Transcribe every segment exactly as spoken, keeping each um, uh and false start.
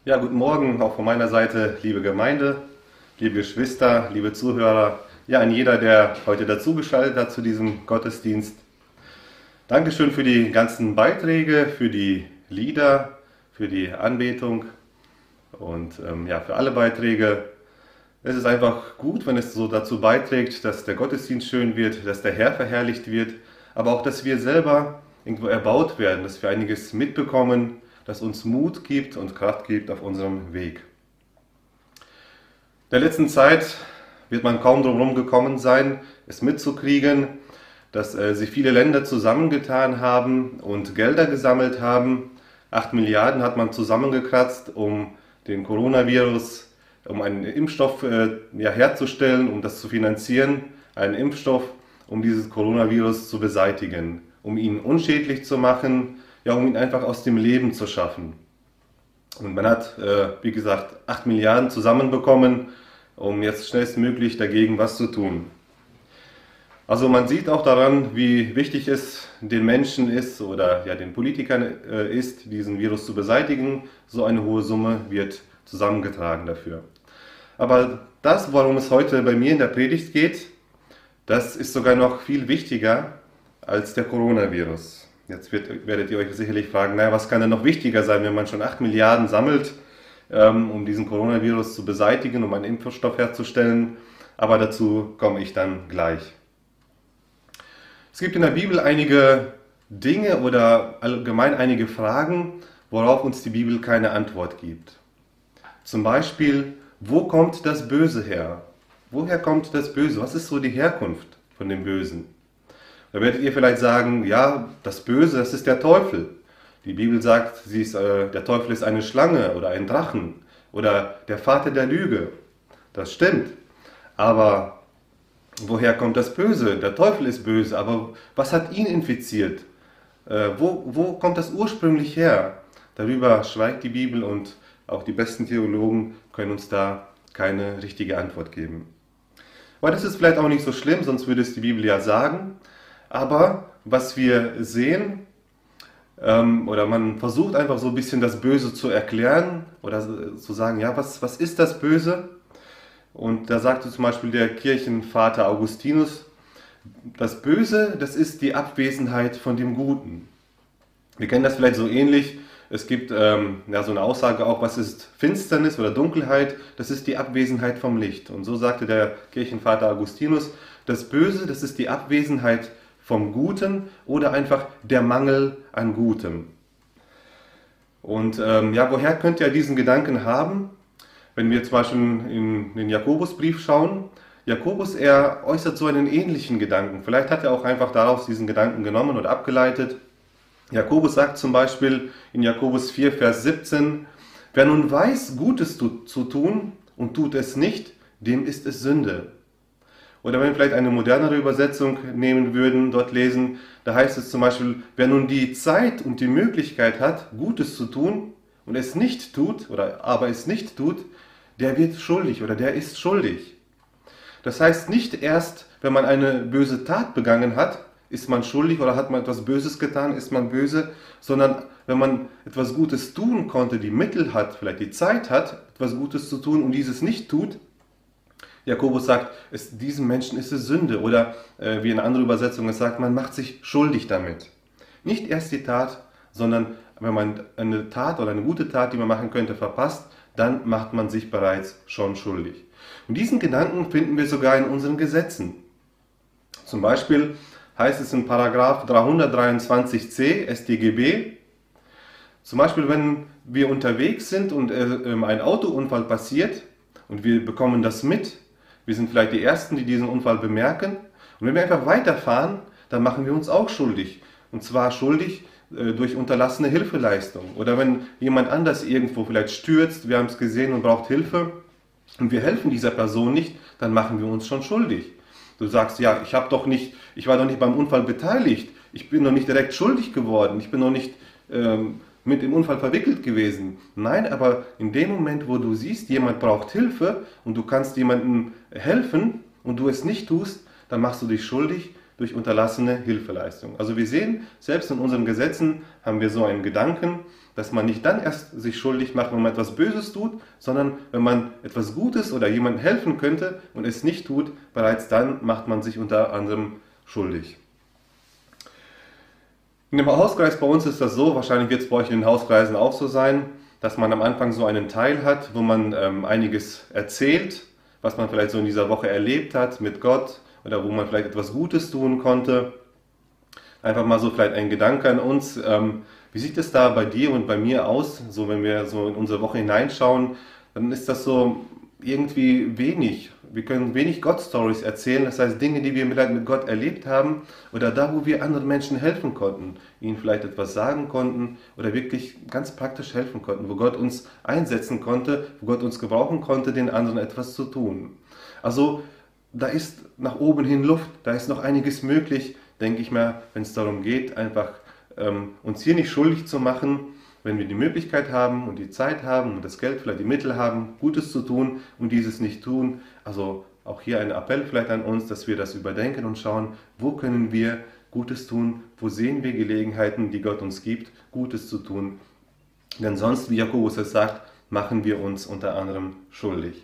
Ja, guten Morgen auch von meiner Seite, liebe Gemeinde, liebe Geschwister, liebe Zuhörer, ja, an jeder, der heute dazugeschaltet hat zu diesem Gottesdienst. Dankeschön für die ganzen Beiträge, für die Lieder, für die Anbetung und ähm, ja, für alle Beiträge. Es ist einfach gut, wenn es so dazu beiträgt, dass der Gottesdienst schön wird, dass der Herr verherrlicht wird, aber auch, dass wir selber irgendwo erbaut werden, dass wir einiges mitbekommen, das uns Mut gibt und Kraft gibt auf unserem Weg. In der letzten Zeit wird man kaum drum herum gekommen sein, es mitzukriegen, dass äh, sich viele Länder zusammengetan haben und Gelder gesammelt haben. Acht Milliarden hat man zusammengekratzt, um den Coronavirus, um einen Impfstoff äh, ja, herzustellen, um das zu finanzieren, einen Impfstoff, um dieses Coronavirus zu beseitigen, um ihn unschädlich zu machen, ja, um ihn einfach aus dem Leben zu schaffen. Und man hat, äh, wie gesagt, acht Milliarden zusammenbekommen, um jetzt schnellstmöglich dagegen was zu tun. Also man sieht auch daran, wie wichtig es den Menschen ist oder ja, den Politikern äh, ist, diesen Virus zu beseitigen. So eine hohe Summe wird zusammengetragen dafür. Aber das, worum es heute bei mir in der Predigt geht, das ist sogar noch viel wichtiger als der Coronavirus. Jetzt wird, werdet ihr euch sicherlich fragen, naja, was kann denn noch wichtiger sein, wenn man schon acht Milliarden sammelt, ähm, um diesen Coronavirus zu beseitigen, um einen Impfstoff herzustellen. Aber dazu komme ich dann gleich. Es gibt in der Bibel einige Dinge oder allgemein einige Fragen, worauf uns die Bibel keine Antwort gibt. Zum Beispiel, wo kommt das Böse her? Woher kommt das Böse? Was ist so die Herkunft von dem Bösen? Da werdet ihr vielleicht sagen, ja, das Böse, das ist der Teufel. Die Bibel sagt, sie ist, äh, der Teufel ist eine Schlange oder ein Drachen oder der Vater der Lüge. Das stimmt. Aber woher kommt das Böse? Der Teufel ist böse, aber was hat ihn infiziert? Äh, wo, wo kommt das ursprünglich her? Darüber schweigt die Bibel und auch die besten Theologen können uns da keine richtige Antwort geben. Aber das ist vielleicht auch nicht so schlimm, sonst würde es die Bibel ja sagen. Aber was wir sehen, ähm, oder man versucht einfach so ein bisschen das Böse zu erklären oder zu sagen, ja, was, was ist das Böse? Und da sagte zum Beispiel der Kirchenvater Augustinus, das Böse, das ist die Abwesenheit von dem Guten. Wir kennen das vielleicht so ähnlich. Es gibt ähm, ja, so eine Aussage auch, was ist Finsternis oder Dunkelheit? Das ist die Abwesenheit vom Licht. Und so sagte der Kirchenvater Augustinus, das Böse, das ist die Abwesenheit vom Guten oder einfach der Mangel an Gutem. Und ähm, ja, woher könnt ihr diesen Gedanken haben? Wenn wir zum Beispiel in den Jakobusbrief schauen, Jakobus, er äußert so einen ähnlichen Gedanken. Vielleicht hat er auch einfach daraus diesen Gedanken genommen oder abgeleitet. Jakobus sagt zum Beispiel in Jakobus vier, Vers siebzehn, wer nun weiß, Gutes zu tun und tut es nicht, dem ist es Sünde. Oder wenn wir vielleicht eine modernere Übersetzung nehmen würden, dort lesen, da heißt es zum Beispiel, wer nun die Zeit und die Möglichkeit hat, Gutes zu tun und es nicht tut, oder aber es nicht tut, der wird schuldig oder der ist schuldig. Das heißt, nicht erst, wenn man eine böse Tat begangen hat, ist man schuldig oder hat man etwas Böses getan, ist man böse, sondern wenn man etwas Gutes tun konnte, die Mittel hat, vielleicht die Zeit hat, etwas Gutes zu tun und dieses nicht tut, Jakobus sagt, es, diesem Menschen ist es Sünde. Oder äh, wie in einer anderen Übersetzung es sagt, man macht sich schuldig damit. Nicht erst die Tat, sondern wenn man eine Tat oder eine gute Tat, die man machen könnte, verpasst, dann macht man sich bereits schon schuldig. Und diesen Gedanken finden wir sogar in unseren Gesetzen. Zum Beispiel heißt es in Paragraph dreihundertdreiundzwanzig c S t G B, zum Beispiel wenn wir unterwegs sind und äh, ein Autounfall passiert und wir bekommen das mit, wir sind vielleicht die Ersten, die diesen Unfall bemerken. Und wenn wir einfach weiterfahren, dann machen wir uns auch schuldig. Und zwar schuldig äh, durch unterlassene Hilfeleistung. Oder wenn jemand anders irgendwo vielleicht stürzt, wir haben es gesehen und braucht Hilfe und wir helfen dieser Person nicht, dann machen wir uns schon schuldig. Du sagst, ja, ich habe doch nicht, ich war doch nicht beim Unfall beteiligt. Ich bin noch nicht direkt schuldig geworden. Ich bin noch nicht ähm, mit im Unfall verwickelt gewesen. Nein, aber in dem Moment, wo du siehst, jemand braucht Hilfe und du kannst jemandem helfen und du es nicht tust, dann machst du dich schuldig durch unterlassene Hilfeleistung. Also wir sehen, selbst in unseren Gesetzen haben wir so einen Gedanken, dass man nicht dann erst sich schuldig macht, wenn man etwas Böses tut, sondern wenn man etwas Gutes oder jemandem helfen könnte und es nicht tut, bereits dann macht man sich unter anderem schuldig. In dem Hauskreis bei uns ist das so, wahrscheinlich wird es bei euch in den Hauskreisen auch so sein, dass man am Anfang so einen Teil hat, wo man ähm, einiges erzählt, was man vielleicht so in dieser Woche erlebt hat mit Gott oder wo man vielleicht etwas Gutes tun konnte. Einfach mal so vielleicht ein Gedanke an uns. Ähm, wie sieht es da bei dir und bei mir aus? So, wenn wir so in unsere Woche hineinschauen, dann ist das so irgendwie wenig. Wir können wenig Gott-Stories erzählen, das heißt Dinge, die wir vielleicht mit Gott erlebt haben oder da, wo wir anderen Menschen helfen konnten, ihnen vielleicht etwas sagen konnten oder wirklich ganz praktisch helfen konnten, wo Gott uns einsetzen konnte, wo Gott uns gebrauchen konnte, den anderen etwas zu tun. Also da ist nach oben hin Luft, da ist noch einiges möglich, denke ich mal, wenn es darum geht, einfach ähm, uns hier nicht schuldig zu machen, wenn wir die Möglichkeit haben und die Zeit haben und das Geld, vielleicht die Mittel haben, Gutes zu tun und dieses nicht tun. Also auch hier ein Appell vielleicht an uns, dass wir das überdenken und schauen, wo können wir Gutes tun, wo sehen wir Gelegenheiten, die Gott uns gibt, Gutes zu tun. Denn sonst, wie Jakobus es sagt, machen wir uns unter anderem schuldig.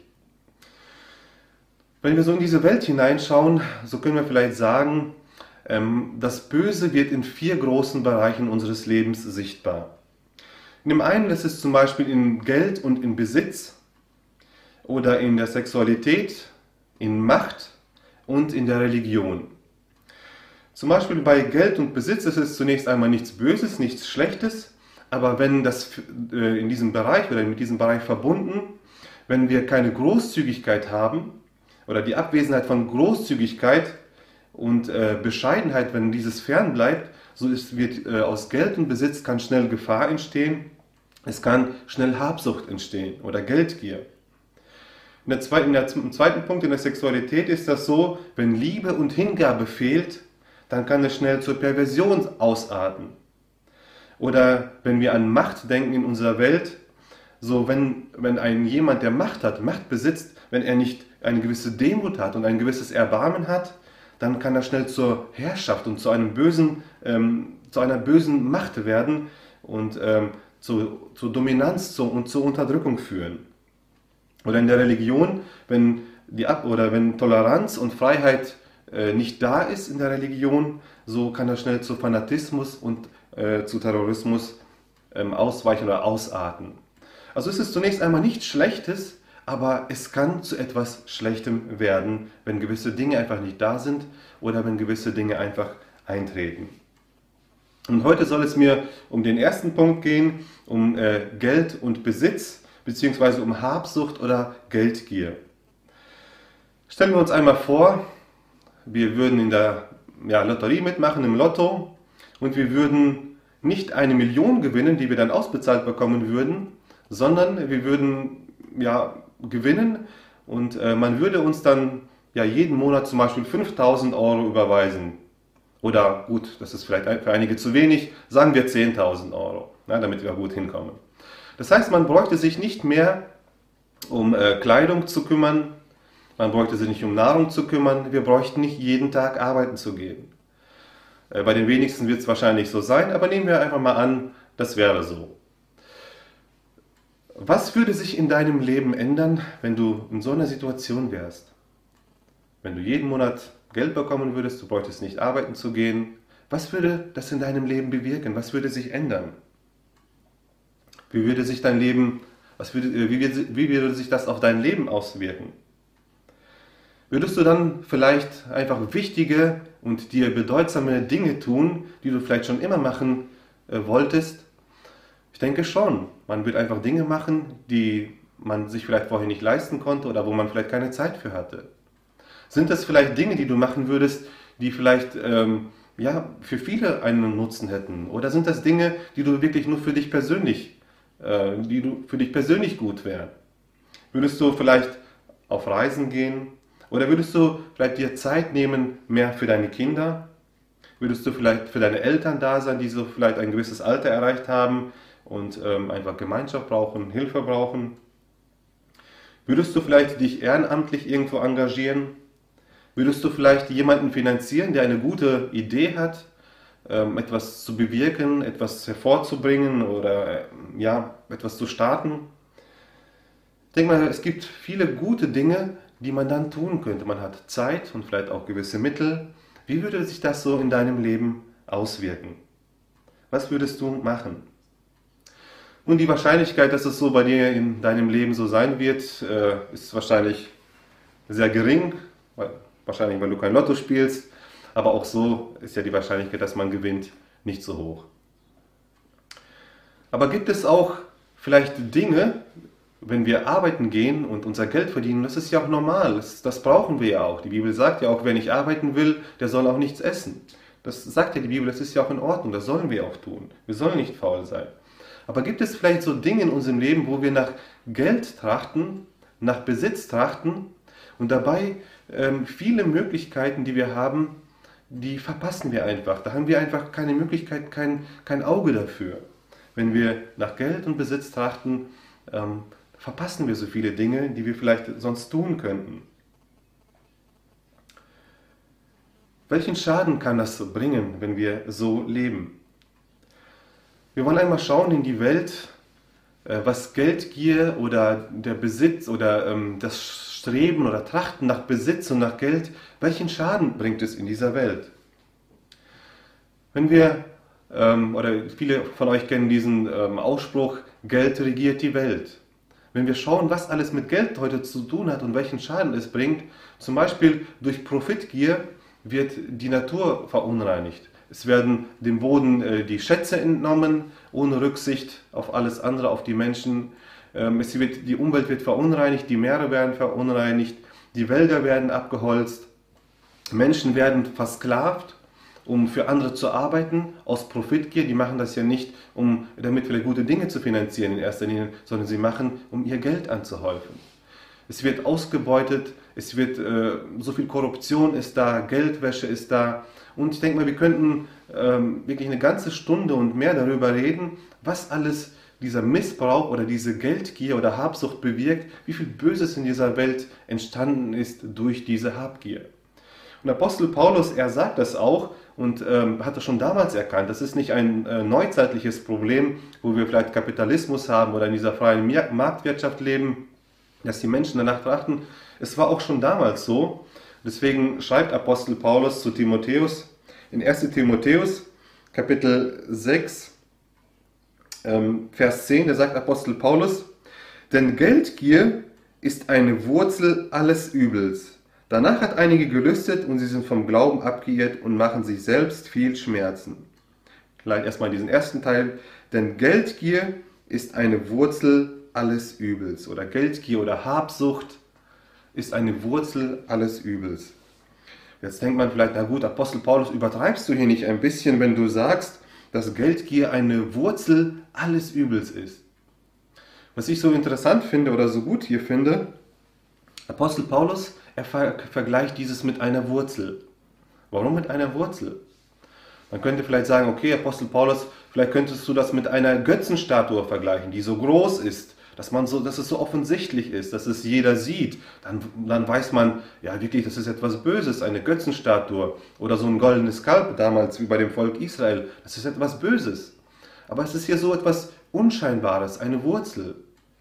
Wenn wir so in diese Welt hineinschauen, so können wir vielleicht sagen, das Böse wird in vier großen Bereichen unseres Lebens sichtbar. In dem einen ist es zum Beispiel in Geld und in Besitz oder in der Sexualität, in Macht und in der Religion. Zum Beispiel bei Geld und Besitz ist es zunächst einmal nichts Böses, nichts Schlechtes, aber wenn das in diesem Bereich oder mit diesem Bereich verbunden, wenn wir keine Großzügigkeit haben oder die Abwesenheit von Großzügigkeit und Bescheidenheit, wenn dieses fern bleibt, so ist, wird äh, aus Geld und Besitz kann schnell Gefahr entstehen, es kann schnell Habsucht entstehen oder Geldgier. In der zweiten, in der, Im zweiten Punkt in der Sexualität ist das so, wenn Liebe und Hingabe fehlt, dann kann es schnell zur Perversion ausarten. Oder wenn wir an Macht denken in unserer Welt, so wenn, wenn ein jemand, der Macht hat, Macht besitzt, wenn er nicht eine gewisse Demut hat und ein gewisses Erbarmen hat, dann kann das schnell zur Herrschaft und zu einem bösen, ähm, zu einer bösen Macht werden und ähm, zu, zur Dominanz zu, und zur Unterdrückung führen. Oder in der Religion, wenn die Ab oder wenn Toleranz und Freiheit äh, nicht da ist in der Religion, so kann das schnell zu Fanatismus und äh, zu Terrorismus ähm, ausweichen oder ausarten. Also es ist zunächst einmal nichts Schlechtes, aber es kann zu etwas Schlechtem werden, wenn gewisse Dinge einfach nicht da sind oder wenn gewisse Dinge einfach eintreten. Und heute soll es mir um den ersten Punkt gehen, um äh, Geld und Besitz, beziehungsweise um Habsucht oder Geldgier. Stellen wir uns einmal vor, wir würden in der ja, Lotterie mitmachen, im Lotto, und wir würden nicht eine Million gewinnen, die wir dann ausbezahlt bekommen würden, sondern wir würden ja, gewinnen und äh, man würde uns dann ja jeden Monat zum Beispiel fünftausend Euro überweisen. Oder gut, das ist vielleicht für einige zu wenig, sagen wir zehntausend Euro, ja, damit wir gut hinkommen. Das heißt, man bräuchte sich nicht mehr um äh, Kleidung zu kümmern, man bräuchte sich nicht um Nahrung zu kümmern, wir bräuchten nicht jeden Tag arbeiten zu gehen. Äh, bei den wenigsten wird es wahrscheinlich so sein, aber nehmen wir einfach mal an, das wäre so. Was würde sich in deinem Leben ändern, wenn du in so einer Situation wärst? Wenn du jeden Monat Geld bekommen würdest, du bräuchtest nicht arbeiten zu gehen. Was würde das in deinem Leben bewirken? Was würde sich ändern? Wie würde sich dein Leben, was würde, wie, würde, wie würde sich das auf dein Leben auswirken? Würdest du dann vielleicht einfach wichtige und dir bedeutsame Dinge tun, die du vielleicht schon immer machen äh, wolltest? Ich denke schon. Man wird einfach Dinge machen, die man sich vielleicht vorher nicht leisten konnte oder wo man vielleicht keine Zeit für hatte. Sind das vielleicht Dinge, die du machen würdest, die vielleicht ähm, ja, für viele einen Nutzen hätten? Oder sind das Dinge, die du wirklich nur für dich persönlich, äh, die du für dich persönlich gut wären? Würdest du vielleicht auf Reisen gehen? Oder würdest du vielleicht dir Zeit nehmen, mehr für deine Kinder? Würdest du vielleicht für deine Eltern da sein, die so vielleicht ein gewisses Alter erreicht haben und ähm, einfach Gemeinschaft brauchen, Hilfe brauchen? Würdest du vielleicht dich ehrenamtlich irgendwo engagieren? Würdest du vielleicht jemanden finanzieren, der eine gute Idee hat, ähm, etwas zu bewirken, etwas hervorzubringen oder äh, ja, etwas zu starten. Ich denke mal, es gibt viele gute Dinge, die man dann tun könnte. Man hat Zeit und vielleicht auch gewisse Mittel. Wie würde sich das so in deinem Leben auswirken? Was würdest du machen? Nun, die Wahrscheinlichkeit, dass es so bei dir in deinem Leben so sein wird, äh, ist wahrscheinlich sehr gering. Wahrscheinlich, weil du kein Lotto spielst. Aber auch so ist ja die Wahrscheinlichkeit, dass man gewinnt, nicht so hoch. Aber gibt es auch vielleicht Dinge, wenn wir arbeiten gehen und unser Geld verdienen, das ist ja auch normal, das, das brauchen wir ja auch. Die Bibel sagt ja auch, wer nicht arbeiten will, der soll auch nichts essen. Das sagt ja die Bibel, das ist ja auch in Ordnung, das sollen wir auch tun. Wir sollen nicht faul sein. Aber gibt es vielleicht so Dinge in unserem Leben, wo wir nach Geld trachten, nach Besitz trachten und dabei ähm, viele Möglichkeiten, die wir haben, die verpassen wir einfach. Da haben wir einfach keine Möglichkeit, kein, kein Auge dafür. Wenn wir nach Geld und Besitz trachten, ähm, verpassen wir so viele Dinge, die wir vielleicht sonst tun könnten. Welchen Schaden kann das bringen, wenn wir so leben? Wir wollen einmal schauen in die Welt, was Geldgier oder der Besitz oder ähm, das Streben oder Trachten nach Besitz und nach Geld, welchen Schaden bringt es in dieser Welt? Wenn wir, ähm, oder viele von euch kennen diesen ähm, Ausspruch, Geld regiert die Welt. Wenn wir schauen, was alles mit Geld heute zu tun hat und welchen Schaden es bringt, zum Beispiel durch Profitgier wird die Natur verunreinigt. Es werden dem Boden äh, die Schätze entnommen, ohne Rücksicht auf alles andere, auf die Menschen. Ähm, es wird, die Umwelt wird verunreinigt, die Meere werden verunreinigt, die Wälder werden abgeholzt, Menschen werden versklavt, um für andere zu arbeiten, aus Profitgier. Die machen das ja nicht, um damit vielleicht gute Dinge zu finanzieren in erster Linie, sondern sie machen, um ihr Geld anzuhäufen. Es wird ausgebeutet, es wird, äh, so viel Korruption ist da, Geldwäsche ist da. Und ich denke mal, wir könnten ähm, wirklich eine ganze Stunde und mehr darüber reden, was alles dieser Missbrauch oder diese Geldgier oder Habsucht bewirkt, wie viel Böses in dieser Welt entstanden ist durch diese Habgier. Und Apostel Paulus, er sagt das auch und ähm, hat das schon damals erkannt. Das ist nicht ein äh, neuzeitliches Problem, wo wir vielleicht Kapitalismus haben oder in dieser freien Marktwirtschaft leben, dass die Menschen danach trachten. Es war auch schon damals so. Deswegen schreibt Apostel Paulus zu Timotheus in erster Timotheus, Kapitel sechs, ähm, Vers zehn, da sagt Apostel Paulus, denn Geldgier ist eine Wurzel alles Übels. Danach hat einige gelüstet und sie sind vom Glauben abgeirrt und machen sich selbst viel Schmerzen. Vielleicht erstmal diesen ersten Teil, denn Geldgier ist eine Wurzel alles Übels. Oder Geldgier oder Habsucht ist eine Wurzel alles Übels. Jetzt denkt man vielleicht, na gut, Apostel Paulus, übertreibst du hier nicht ein bisschen, wenn du sagst, dass Geldgier eine Wurzel alles Übels ist. Was ich so interessant finde oder so gut hier finde, Apostel Paulus, er ver vergleicht dieses mit einer Wurzel. Warum mit einer Wurzel? Man könnte vielleicht sagen, okay, Apostel Paulus, vielleicht könntest du das mit einer Götzenstatue vergleichen, die so groß ist, dass man so, dass es so offensichtlich ist, dass es jeder sieht. Dann, dann weiß man, ja wirklich, das ist etwas Böses, eine Götzenstatue oder so ein goldenes Kalb damals wie bei dem Volk Israel. Das ist etwas Böses. Aber es ist hier so etwas Unscheinbares, eine Wurzel.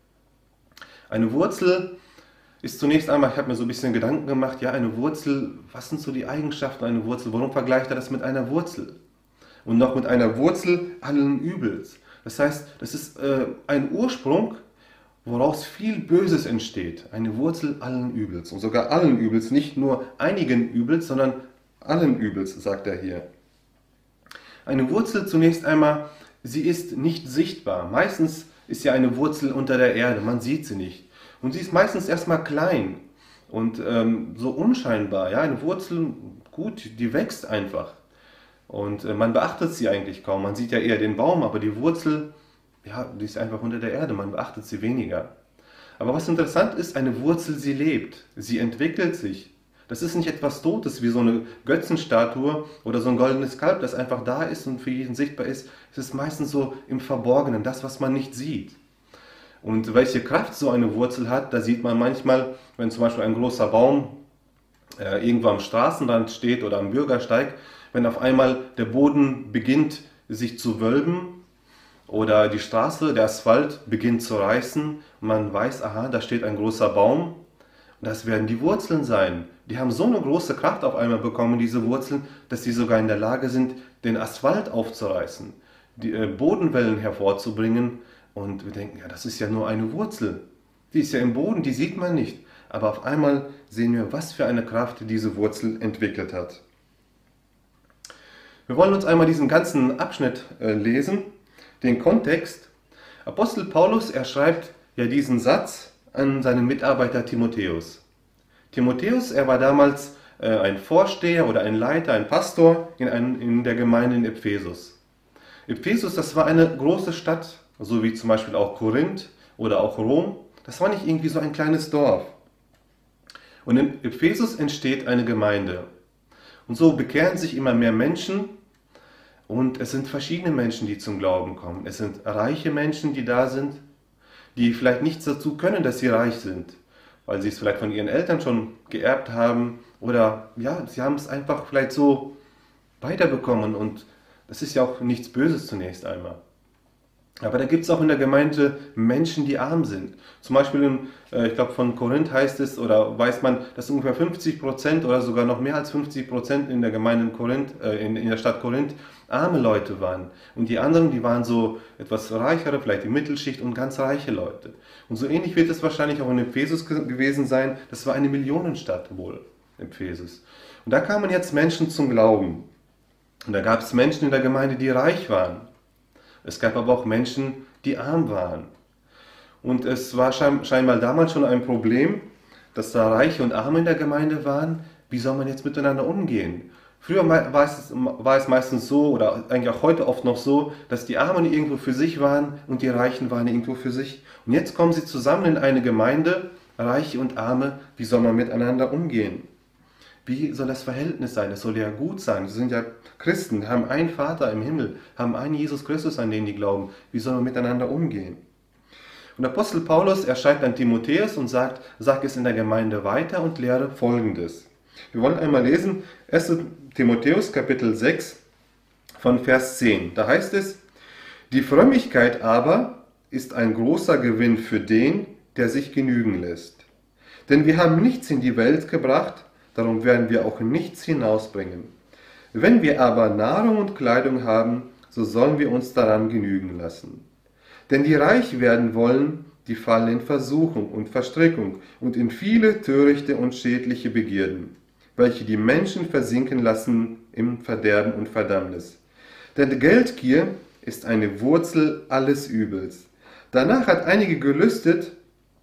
Eine Wurzel ist zunächst einmal, ich habe mir so ein bisschen Gedanken gemacht, ja, eine Wurzel, was sind so die Eigenschaften einer Wurzel? Warum vergleicht er das mit einer Wurzel? Und noch mit einer Wurzel allen Übels. Das heißt, das ist äh, ein Ursprung, woraus viel Böses entsteht. Eine Wurzel allen Übels. Und sogar allen Übels, nicht nur einigen Übels, sondern allen Übels, sagt er hier. Eine Wurzel zunächst einmal, sie ist nicht sichtbar. Meistens ist ja eine Wurzel unter der Erde, man sieht sie nicht. Und sie ist meistens erstmal klein und ähm, so unscheinbar. Ja, eine Wurzel, gut, die wächst einfach. Und äh, man beachtet sie eigentlich kaum. Man sieht ja eher den Baum, aber die Wurzel, ja, die ist einfach unter der Erde. Man beachtet sie weniger. Aber was interessant ist, eine Wurzel, sie lebt. Sie entwickelt sich. Das ist nicht etwas Totes wie so eine Götzenstatue oder so ein goldenes Kalb, das einfach da ist und für jeden sichtbar ist. Es ist meistens so im Verborgenen, das, was man nicht sieht. Und welche Kraft so eine Wurzel hat, da sieht man manchmal, wenn zum Beispiel ein großer Baum äh, irgendwo am Straßenrand steht oder am Bürgersteig, wenn auf einmal der Boden beginnt sich zu wölben oder die Straße, der Asphalt beginnt zu reißen und man weiß, aha, da steht ein großer Baum. Das werden die Wurzeln sein. Die haben so eine große Kraft auf einmal bekommen, diese Wurzeln, dass sie sogar in der Lage sind, den Asphalt aufzureißen, die äh, Bodenwellen hervorzubringen. Und wir denken, ja, das ist ja nur eine Wurzel. Die ist ja im Boden, die sieht man nicht. Aber auf einmal sehen wir, was für eine Kraft diese Wurzel entwickelt hat. Wir wollen uns einmal diesen ganzen Abschnitt äh, lesen, den Kontext. Apostel Paulus, er schreibt ja diesen Satz an seinen Mitarbeiter Timotheus. Timotheus, er war damals äh, ein Vorsteher oder ein Leiter, ein Pastor in, ein, in der Gemeinde in Ephesus. Ephesus, das war eine große Stadt, so wie zum Beispiel auch Korinth oder auch Rom. Das war nicht irgendwie so ein kleines Dorf. Und in Ephesus entsteht eine Gemeinde. Und so bekehren sich immer mehr Menschen und es sind verschiedene Menschen, die zum Glauben kommen. Es sind reiche Menschen, die da sind, die vielleicht nichts dazu können, dass sie reich sind, weil sie es vielleicht von ihren Eltern schon geerbt haben oder ja, sie haben es einfach vielleicht so weiterbekommen und das ist ja auch nichts Böses zunächst einmal. Aber da gibt es auch in der Gemeinde Menschen, die arm sind. Zum Beispiel, in, äh, ich glaube von Korinth heißt es oder weiß man, dass ungefähr fünfzig Prozent oder sogar noch mehr als fünfzig Prozent in der Gemeinde in, Korinth, äh, in, in der Stadt Korinth arme Leute waren. Und die anderen, die waren so etwas reichere, vielleicht die Mittelschicht und ganz reiche Leute. Und so ähnlich wird es wahrscheinlich auch in Ephesus gewesen sein. Das war eine Millionenstadt wohl, Ephesus. Und da kamen jetzt Menschen zum Glauben. Und da gab es Menschen in der Gemeinde, die reich waren. Es gab aber auch Menschen, die arm waren. Und es war scheinbar damals schon ein Problem, dass da Reiche und Arme in der Gemeinde waren. Wie soll man jetzt miteinander umgehen? Früher war es, war es meistens so, oder eigentlich auch heute oft noch so, dass die Armen irgendwo für sich waren und die Reichen waren irgendwo für sich. Und jetzt kommen sie zusammen in eine Gemeinde, Reiche und Arme. Wie soll man miteinander umgehen? Wie soll das Verhältnis sein? Es soll ja gut sein. Sie sind ja Christen, haben einen Vater im Himmel, haben einen Jesus Christus, an den die glauben. Wie soll man miteinander umgehen? Und Apostel Paulus, er schreibt an Timotheus und sagt, sag es in der Gemeinde weiter und lehre Folgendes. Wir wollen einmal lesen, erster Timotheus Kapitel sechs von Vers zehn. Da heißt es, die Frömmigkeit aber ist ein großer Gewinn für den, der sich genügen lässt. Denn wir haben nichts in die Welt gebracht, darum werden wir auch nichts hinausbringen. Wenn wir aber Nahrung und Kleidung haben, so sollen wir uns daran genügen lassen. Denn die reich werden wollen, die fallen in Versuchung und Verstrickung und in viele törichte und schädliche Begierden, welche die Menschen versinken lassen im Verderben und Verdammnis. Denn Geldgier ist eine Wurzel alles Übels. Danach hat einige gelüstet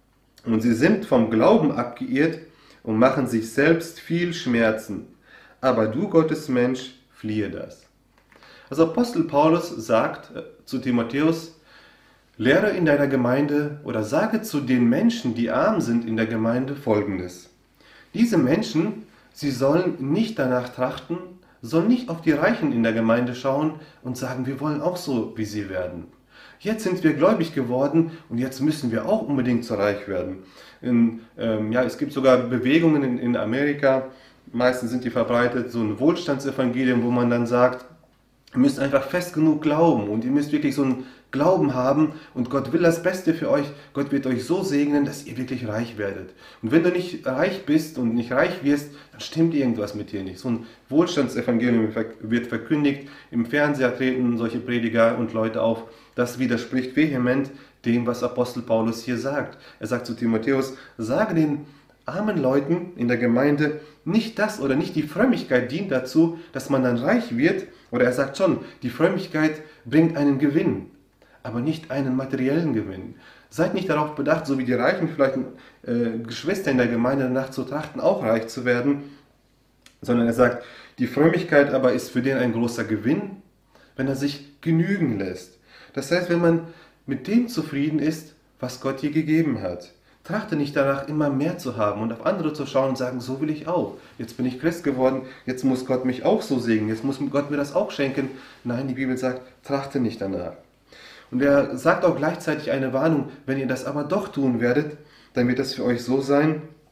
und sie sind vom Glauben abgeirrt und machen sich selbst viel Schmerzen. Aber du, Gottes Mensch, fliehe das. Also Apostel Paulus sagt zu Timotheus, lehre in deiner Gemeinde oder sage zu den Menschen, die arm sind in der Gemeinde, Folgendes. Diese Menschen, sie sollen nicht danach trachten, sollen nicht auf die Reichen in der Gemeinde schauen und sagen, wir wollen auch so wie sie werden. Jetzt sind wir gläubig geworden und jetzt müssen wir auch unbedingt so reich werden. In, ähm, ja, es gibt sogar Bewegungen in, in Amerika, meistens sind die verbreitet, so ein Wohlstandsevangelium, wo man dann sagt, ihr müsst einfach fest genug glauben und ihr müsst wirklich so einen Glauben haben und Gott will das Beste für euch. Gott wird euch so segnen, dass ihr wirklich reich werdet. Und wenn du nicht reich bist und nicht reich wirst, dann stimmt irgendwas mit dir nicht. So ein Wohlstandsevangelium wird verkündigt, im Fernseher treten solche Prediger und Leute auf. Das widerspricht vehement dem, was Apostel Paulus hier sagt. Er sagt zu Timotheus, sage den armen Leuten in der Gemeinde, nicht das oder nicht die Frömmigkeit dient dazu, dass man dann reich wird. Oder er sagt schon, die Frömmigkeit bringt einen Gewinn, aber nicht einen materiellen Gewinn. Seid nicht darauf bedacht, so wie die Reichen, vielleicht äh, Geschwister in der Gemeinde danach zu trachten, auch reich zu werden, sondern er sagt, die Frömmigkeit aber ist für den ein großer Gewinn, wenn er sich genügen lässt. Das heißt, wenn man mit dem zufrieden ist, was Gott dir gegeben hat. Trachte nicht danach, immer mehr zu haben und auf andere zu schauen und sagen, so will ich auch. Jetzt bin ich Christ geworden, jetzt muss Gott mich auch so segnen, jetzt muss Gott mir das auch schenken. Nein, die Bibel sagt, trachte nicht danach. Und er sagt auch gleichzeitig eine Warnung, wenn ihr das aber doch tun werdet, dann wird das für euch so sein,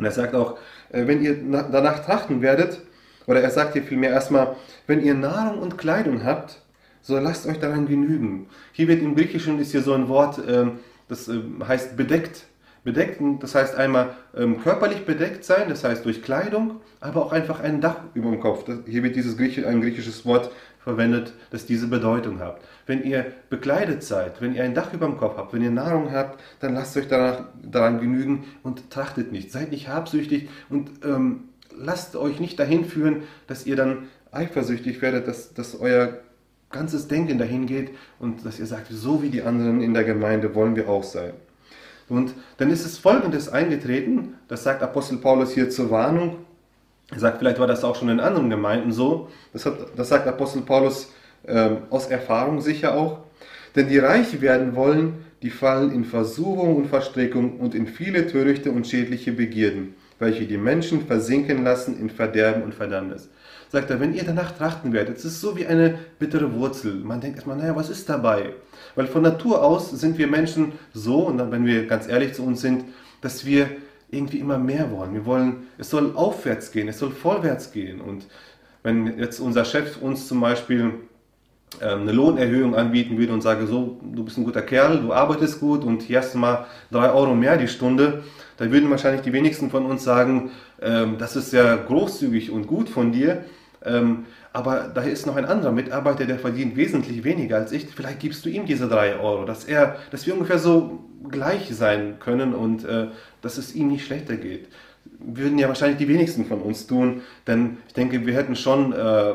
Und er sagt auch, äh, wenn ihr na danach trachten werdet, oder er sagt hier vielmehr erstmal, wenn ihr Nahrung und Kleidung habt, so lasst euch daran genügen. Hier wird im Griechischen ist hier so ein Wort, äh, das äh, heißt bedeckt. Bedeckt, das heißt einmal ähm, körperlich bedeckt sein, das heißt durch Kleidung, aber auch einfach ein Dach über dem Kopf. Das, hier wird dieses Griechisch, ein griechisches Wort verwendet, das diese Bedeutung hat. Wenn ihr bekleidet seid, wenn ihr ein Dach über dem Kopf habt, wenn ihr Nahrung habt, dann lasst euch danach, daran genügen und trachtet nicht. Seid nicht habsüchtig und ähm, lasst euch nicht dahin führen, dass ihr dann eifersüchtig werdet, dass, dass euer ganzes Denken dahin geht und dass ihr sagt, so wie die anderen in der Gemeinde wollen wir auch sein. Und dann ist es Folgendes eingetreten, das sagt Apostel Paulus hier zur Warnung. Er sagt, vielleicht war das auch schon in anderen Gemeinden so. Das, hat, das sagt Apostel Paulus ähm, aus Erfahrung sicher auch. Denn die reich werden wollen, die fallen in Versuchung und Verstrickung und in viele törichte und schädliche Begierden, welche die Menschen versinken lassen in Verderben und Verdammnis. Sagt er, wenn ihr danach trachten werdet, es ist so wie eine bittere Wurzel. Man denkt erstmal, naja, was ist dabei? Weil von Natur aus sind wir Menschen so, und dann, wenn wir ganz ehrlich zu uns sind, dass wir irgendwie immer mehr wollen. Wir wollen, es soll aufwärts gehen, es soll vorwärts gehen. Und wenn jetzt unser Chef uns zum Beispiel ähm, eine Lohnerhöhung anbieten würde und sage, so, du bist ein guter Kerl, du arbeitest gut und hier hast du mal drei Euro mehr die Stunde, dann würden wahrscheinlich die wenigsten von uns sagen, ähm, das ist ja großzügig und gut von dir. Ähm, aber da ist noch ein anderer Mitarbeiter, der verdient wesentlich weniger als ich. Vielleicht gibst du ihm diese drei Euro, dass, er, dass wir ungefähr so gleich sein können und äh, dass es ihm nicht schlechter geht. Würden ja wahrscheinlich die wenigsten von uns tun, denn ich denke, wir hätten schon, äh,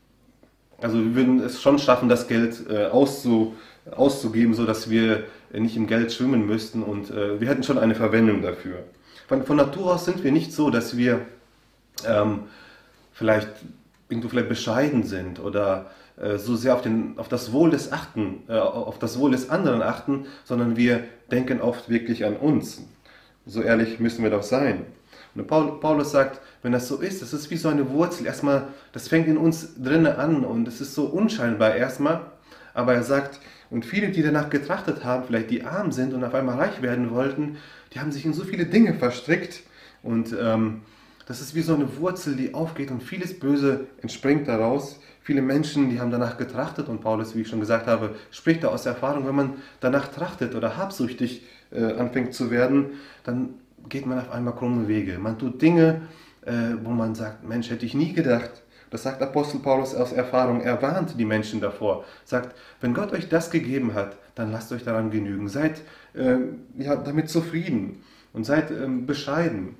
also wir würden es schon schaffen, das Geld äh, auszu, auszugeben, sodass wir nicht im Geld schwimmen müssten und äh, wir hätten schon eine Verwendung dafür. Von, von Natur aus sind wir nicht so, dass wir ähm, vielleicht irgendwo vielleicht bescheiden sind oder äh, so sehr auf, den, auf das Wohl des achten, äh, auf das Wohl des anderen achten, sondern wir denken oft wirklich an uns. So ehrlich müssen wir doch sein. Und Paul, Paulus sagt, wenn das so ist, das ist wie so eine Wurzel. Erstmal, das fängt in uns drinnen an und es ist so unscheinbar erstmal. Aber er sagt, und viele, die danach getrachtet haben, vielleicht die arm sind und auf einmal reich werden wollten, die haben sich in so viele Dinge verstrickt und ähm, das ist wie so eine Wurzel, die aufgeht und vieles Böse entspringt daraus. Viele Menschen, die haben danach getrachtet und Paulus, wie ich schon gesagt habe, spricht da aus Erfahrung, wenn man danach trachtet oder habsüchtig äh, anfängt zu werden, dann geht man auf einmal krumme Wege. Man tut Dinge, äh, wo man sagt, Mensch, hätte ich nie gedacht. Das sagt Apostel Paulus aus Erfahrung. Er warnt die Menschen davor. Sagt, wenn Gott euch das gegeben hat, dann lasst euch daran genügen. Seid äh, ja, damit zufrieden und seid äh, bescheiden.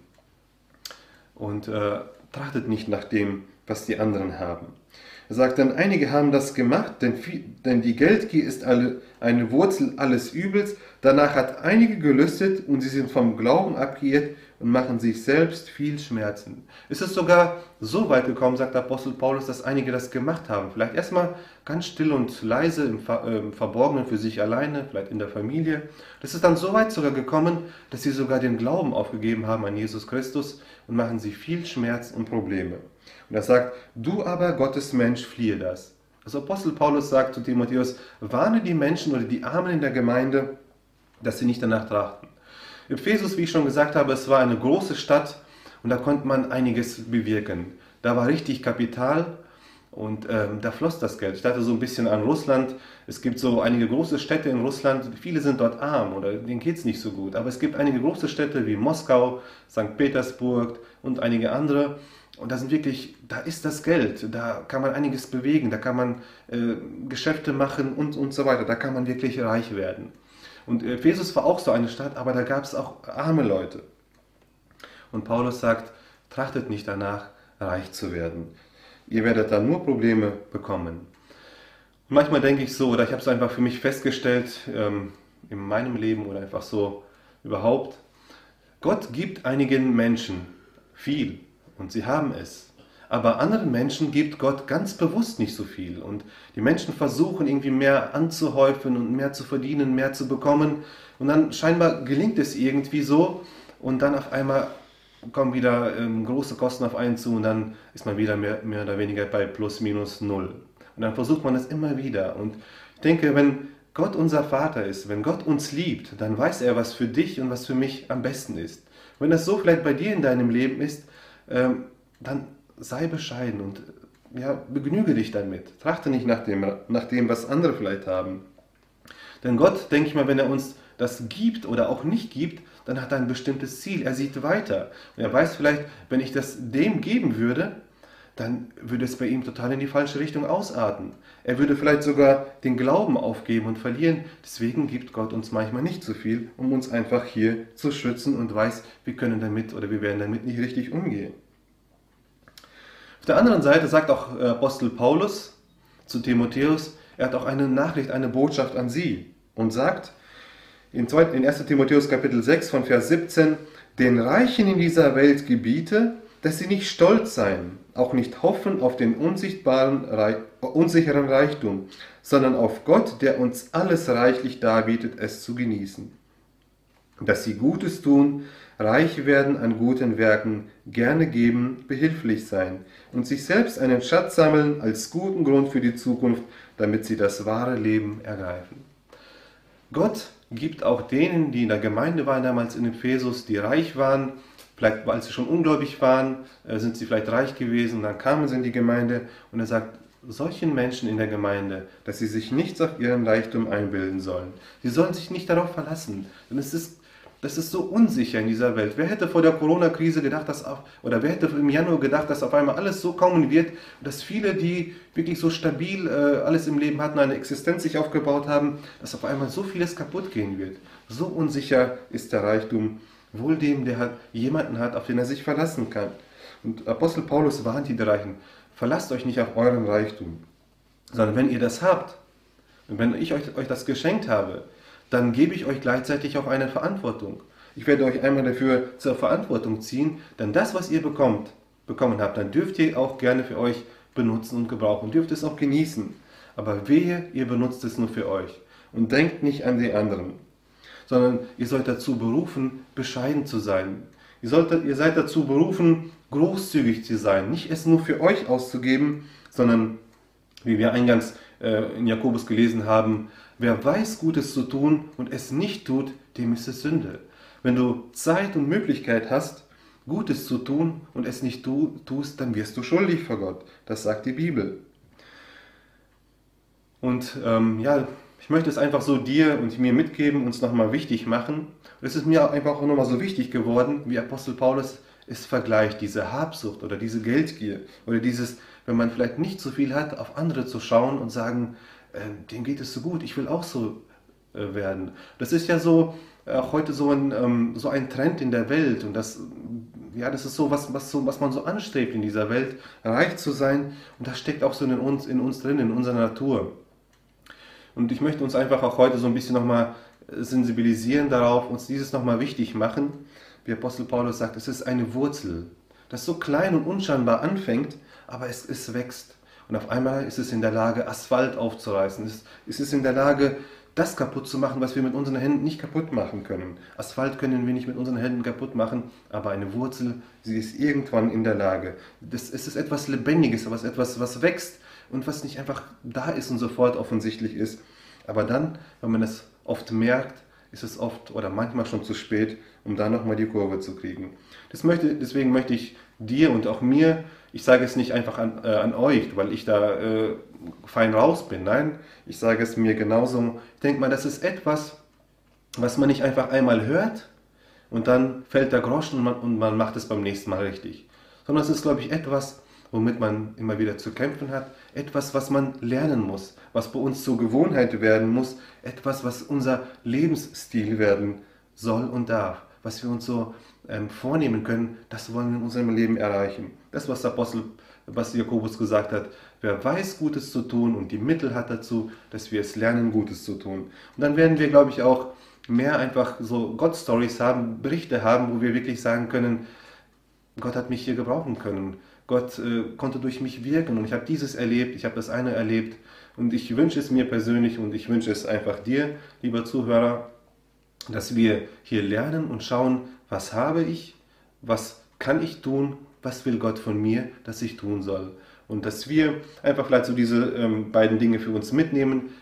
Und äh, trachtet nicht nach dem, was die anderen haben. Er sagt dann, einige haben das gemacht, denn, viel, denn die Geldgier ist alle, eine Wurzel alles Übels. Danach hat einige gelüstet und sie sind vom Glauben abgeirrt und machen sich selbst viel Schmerzen. Es ist sogar so weit gekommen, sagt Apostel Paulus, dass einige das gemacht haben. Vielleicht erstmal ganz still und leise im, Ver, äh, im Verborgenen für sich alleine, vielleicht in der Familie. Das ist dann so weit sogar gekommen, dass sie sogar den Glauben aufgegeben haben an Jesus Christus und machen sich viel Schmerz und Probleme. Und er sagt, du aber, Gottes Mensch, fliehe das. Also Apostel Paulus sagt zu Timotheus, warne die Menschen oder die Armen in der Gemeinde, dass sie nicht danach trachten. Ephesus, wie ich schon gesagt habe, es war eine große Stadt und da konnte man einiges bewirken. Da war richtig Kapital und ähm, da floss das Geld. Ich dachte so ein bisschen an Russland. Es gibt so einige große Städte in Russland, viele sind dort arm oder denen geht es nicht so gut. Aber es gibt einige große Städte wie Moskau, Sankt Petersburg und einige andere. Und da sind wirklich, da ist das Geld, da kann man einiges bewegen, da kann man äh, Geschäfte machen und, und so weiter. Da kann man wirklich reich werden. Und Ephesus war auch so eine Stadt, aber da gab es auch arme Leute. Und Paulus sagt, trachtet nicht danach, reich zu werden. Ihr werdet da nur Probleme bekommen. Und manchmal denke ich so, oder ich habe es einfach für mich festgestellt, ähm, in meinem Leben oder einfach so überhaupt, Gott gibt einigen Menschen viel und sie haben es. Aber anderen Menschen gibt Gott ganz bewusst nicht so viel. Und die Menschen versuchen irgendwie mehr anzuhäufen und mehr zu verdienen, mehr zu bekommen. Und dann scheinbar gelingt es irgendwie so. Und dann auf einmal kommen wieder ähm, große Kosten auf einen zu. Und dann ist man wieder mehr, mehr oder weniger bei plus minus null. Und dann versucht man es immer wieder. Und ich denke, wenn Gott unser Vater ist, wenn Gott uns liebt, dann weiß er, was für dich und was für mich am besten ist. Wenn das so vielleicht bei dir in deinem Leben ist, ähm, dann sei bescheiden und ja, begnüge dich damit. Trachte nicht nach dem, nach dem, was andere vielleicht haben. Denn Gott, denke ich mal, wenn er uns das gibt oder auch nicht gibt, dann hat er ein bestimmtes Ziel. Er sieht weiter. Und er weiß vielleicht, wenn ich das dem geben würde, dann würde es bei ihm total in die falsche Richtung ausarten. Er würde vielleicht sogar den Glauben aufgeben und verlieren. Deswegen gibt Gott uns manchmal nicht so viel, um uns einfach hier zu schützen und weiß, wir können damit oder wir werden damit nicht richtig umgehen. Auf der anderen Seite sagt auch Apostel Paulus zu Timotheus, er hat auch eine Nachricht, eine Botschaft an sie und sagt in erster Timotheus Kapitel sechs von Vers siebzehn, den Reichen in dieser Welt gebiete, dass sie nicht stolz seien, auch nicht hoffen auf den unsichtbaren, unsicheren Reichtum, sondern auf Gott, der uns alles reichlich darbietet, es zu genießen. Dass sie Gutes tun, reich werden an guten Werken, gerne geben, behilflich sein und sich selbst einen Schatz sammeln als guten Grund für die Zukunft, damit sie das wahre Leben ergreifen. Gott gibt auch denen, die in der Gemeinde waren damals in Ephesus, die reich waren, vielleicht weil sie schon ungläubig waren, sind sie vielleicht reich gewesen, dann kamen sie in die Gemeinde und er sagt, solchen Menschen in der Gemeinde, dass sie sich nichts auf ihren Reichtum einbilden sollen. Sie sollen sich nicht darauf verlassen, denn es ist Das ist so unsicher in dieser Welt. Wer hätte vor der Corona-Krise gedacht, dass auf, oder wer hätte im Januar gedacht, dass auf einmal alles so kommen wird, dass viele, die wirklich so stabil äh, alles im Leben hatten, eine Existenz sich aufgebaut haben, dass auf einmal so vieles kaputt gehen wird. So unsicher ist der Reichtum, wohl dem, der hat, jemanden hat, auf den er sich verlassen kann. Und Apostel Paulus warnt die Reichen, verlasst euch nicht auf euren Reichtum, sondern wenn ihr das habt und wenn ich euch, euch das geschenkt habe, dann gebe ich euch gleichzeitig auch eine Verantwortung. Ich werde euch einmal dafür zur Verantwortung ziehen, denn das, was ihr bekommt, bekommen habt, dann dürft ihr auch gerne für euch benutzen und gebrauchen, dürft es auch genießen. Aber wehe, ihr benutzt es nur für euch und denkt nicht an die anderen, sondern ihr sollt dazu berufen, bescheiden zu sein. Ihr, solltet, ihr seid dazu berufen, großzügig zu sein, nicht es nur für euch auszugeben, sondern, wie wir eingangs äh, in Jakobus gelesen haben, wer weiß, Gutes zu tun und es nicht tut, dem ist es Sünde. Wenn du Zeit und Möglichkeit hast, Gutes zu tun und es nicht tu, tust, dann wirst du schuldig vor Gott. Das sagt die Bibel. Und ähm, ja, ich möchte es einfach so dir und mir mitgeben, uns nochmal wichtig machen. Und es ist mir einfach auch nochmal so wichtig geworden, wie Apostel Paulus es vergleicht, diese Habsucht oder diese Geldgier oder dieses, wenn man vielleicht nicht so viel hat, auf andere zu schauen und sagen, dem geht es so gut, ich will auch so äh, werden. Das ist ja so auch äh, heute so ein, ähm, so ein Trend in der Welt und das, ja, das ist so was, was so, was man so anstrebt in dieser Welt, reich zu sein und das steckt auch so in uns, in uns drin, in unserer Natur. Und ich möchte uns einfach auch heute so ein bisschen nochmal sensibilisieren darauf, uns dieses nochmal wichtig machen, wie Apostel Paulus sagt, es ist eine Wurzel, das so klein und unscheinbar anfängt, aber es, es wächst. Und auf einmal ist es in der Lage, Asphalt aufzureißen. Es ist in der Lage, das kaputt zu machen, was wir mit unseren Händen nicht kaputt machen können. Asphalt können wir nicht mit unseren Händen kaputt machen, aber eine Wurzel, sie ist irgendwann in der Lage. Das, es ist etwas Lebendiges, aber es ist etwas, was wächst und was nicht einfach da ist und sofort offensichtlich ist. Aber dann, wenn man es oft merkt, ist es oft oder manchmal schon zu spät, um da nochmal die Kurve zu kriegen. Das möchte, deswegen möchte ich dir und auch mir, ich sage es nicht einfach an, äh, an euch, weil ich da äh, fein raus bin, nein, ich sage es mir genauso. Ich denke mal, das ist etwas, was man nicht einfach einmal hört und dann fällt der Groschen und man, und man macht es beim nächsten Mal richtig. Sondern es ist, glaube ich, etwas, womit man immer wieder zu kämpfen hat, etwas, was man lernen muss, was bei uns zur Gewohnheit werden muss, etwas, was unser Lebensstil werden soll und darf, was wir uns so ähm, vornehmen können, das wollen wir in unserem Leben erreichen. Das, was der Apostel, was Jakobus gesagt hat, wer weiß, Gutes zu tun und die Mittel hat dazu, dass wir es lernen, Gutes zu tun. Und dann werden wir, glaube ich, auch mehr einfach so Gott-Stories haben, Berichte haben, wo wir wirklich sagen können, Gott hat mich hier gebrauchen können. Gott äh, konnte durch mich wirken und ich habe dieses erlebt, ich habe das eine erlebt und ich wünsche es mir persönlich und ich wünsche es einfach dir, lieber Zuhörer, dass wir hier lernen und schauen, was habe ich, was kann ich tun, was will Gott von mir, dass ich tun soll. Und dass wir einfach vielleicht so diese ähm, beiden Dinge für uns mitnehmen.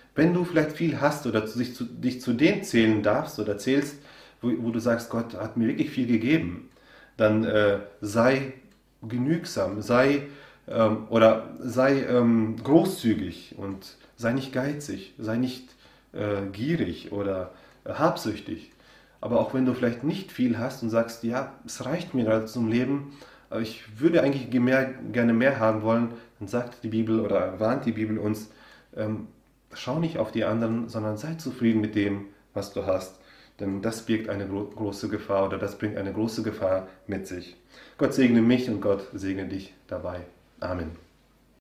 Wenn du vielleicht viel hast oder zu, dich, zu, dich zu denen zählen darfst oder zählst, wo, wo du sagst, Gott hat mir wirklich viel gegeben, dann äh, sei genügsam, sei ähm, oder sei ähm, großzügig und sei nicht geizig, sei nicht äh, gierig oder äh, habsüchtig. Aber auch wenn du vielleicht nicht viel hast und sagst, ja, es reicht mir gerade zum Leben, aber ich würde eigentlich mehr, gerne mehr haben wollen, dann sagt die Bibel oder warnt die Bibel uns, ähm, schau nicht auf die anderen, sondern sei zufrieden mit dem, was du hast. Denn das birgt eine gro große Gefahr oder das bringt eine große Gefahr mit sich. Gott segne mich und Gott segne dich dabei. Amen.